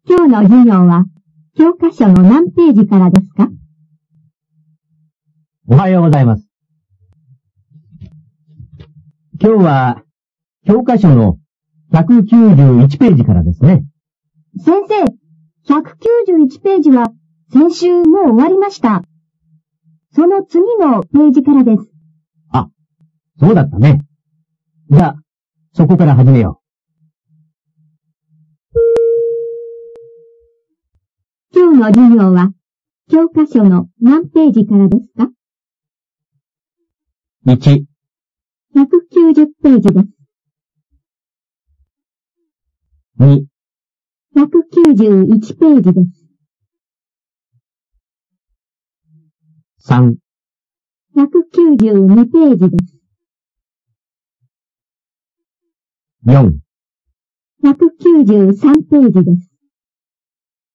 今日の授業は教科書の何ページからですか？ おはようございます。今日は教科書の191ページからですね。 先生、191ページは先週もう終わりました。その次のページからです。 あ、そうだったね。じゃあ、そこから始めよう。今日の授業は教科書の何ページからですか ？1、 190ページです。 2、 191ページです。 3、 192ページです。 4、 193ページです。